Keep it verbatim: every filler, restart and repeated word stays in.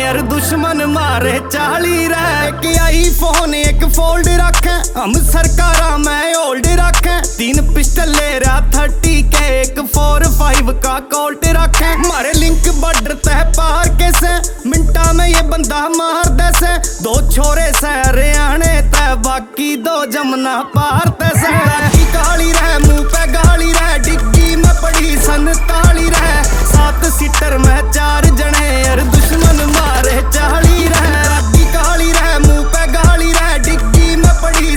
यार दुश्मन मारे चाली रह के आई फोन एक फोल्ड रखे हम सरकारा मैं ओल्ड रखे तीन पिस्टल ले रहा थर्टी के एक फोर फाइव का कोल्ट रखे मारे लिंक बॉर्डर तह पार के से मिनटा में ये बंदा मार दे से दो छोरे सहरे आने तय बाकी दो जमना पार तैसे की काली रह मुंह पे गाली रह डिग्गी में पड़ी सन ताली रह सात सीटर में चार जने यार दुश्मन मारे चाली